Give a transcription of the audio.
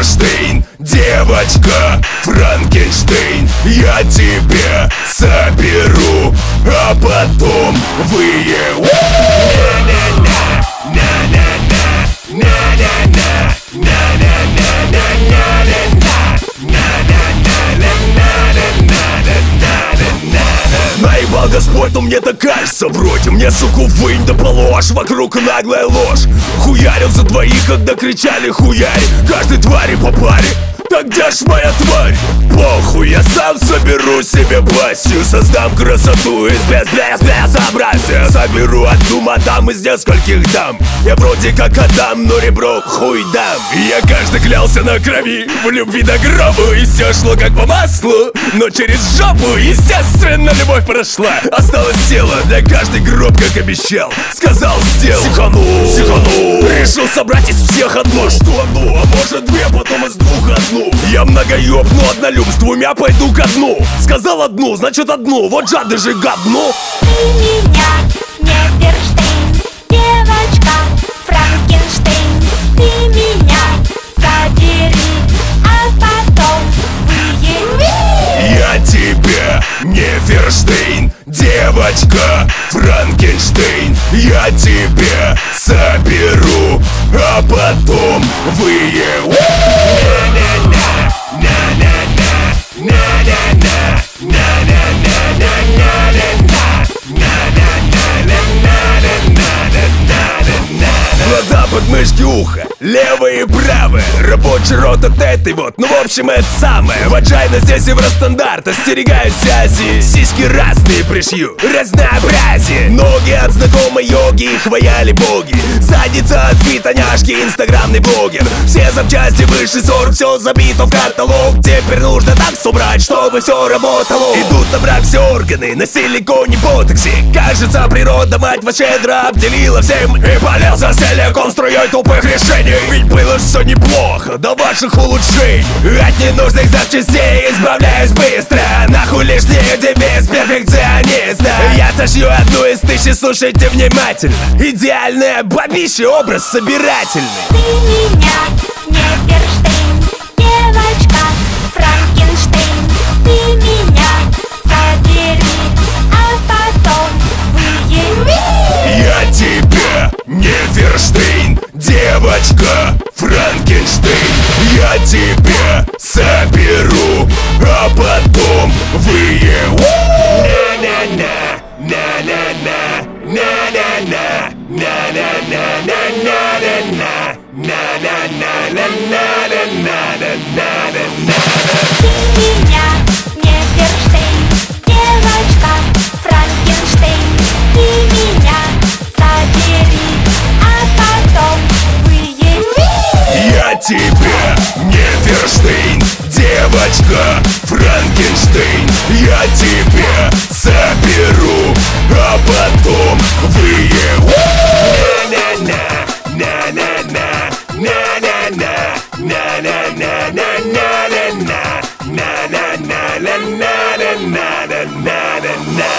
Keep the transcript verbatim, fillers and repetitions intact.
Неверштейн, девочка, Франкенштейн. Я тебе соберу, а потом выебу. Наебал Господь, но мне так кажется вроде. Мне, суку, вынь да положь, вокруг наглая ложь. Хуярил за двоих, когда кричали хуярь. Каждой твари по паре. Так где ж моя тварь? Похуй, я сам соберу себе басью. Создам красоту из без-без-безобразия. Соберу одну мадам из нескольких дам. Я вроде как Адам, но ребро хуй дам. Я каждый клялся на крови, в любви до гроба. И все шло как по маслу, но через жопу. Естественно, любовь прошла. Осталось тело для каждой гроб, как обещал. Сказал, сделал. Психанул, психанул. Решил собрать из всех одно. Что одно, а может две, потом из двух одну. Я многоёб, но однолюб, с двумя пойду ко дну. Сказал одну, значит одну, вот жады же гадну. Ты меня, Неверштейн, девочка, Франкенштейн. Ты меня забери, а потом выеби. Я тебе, Неверштейн, девочка, Франкенштейн. Я тебе соберу, а потом выебу. Глаза, подмышки, ухо, левое и правое. Рабочий рот от этой вот, ну в общем это самое. Ваджайна здесь евростандарт, остерегаюсь Азии. Сиськи разные пришью, разнообразие. Ноги от знакомой йоги, их хваяли боги. Задница от фитоняшки, инстаграмный блогер. Все запчасти выше сорок, все забито в каталог. Теперь нужно так собрать, чтобы все работало. Идут на брак все органы, на силиконе ботоксе. Кажется, природа, мать вас щедро обделила всем. И полез за силикон струей тупых решений. Ведь было все неплохо до ваших улучшений. От ненужных запчастей избавляюсь быстро. Нахуй лишние девиз перфекциониста. Я сошью одну из тысячи, слушайте внимательно. Идеальная бабища, образ собирательный. Ты меня, Неверштейн, девочка, Франкенштейн. Ты меня забери, а потом выеби. Я тебе, Неверштейн, девочка, Франкенштейн. Я тебе соберу, а потом выебу. На-на-на, на-на-на, на-на-на, на-на-на, на-на-на. Ты меня, Неверштейн, девочка, Франкенштейн. Ты меня забери, а потом выеби. Я тебе, Неверштейн, девочка, Франкенштейн. Я тебе соберу, а потом выебу. На-на-на, на-на-на, на-на-на, на-на-на, на-на-на, на-на-на, на-на-на, на-на-на.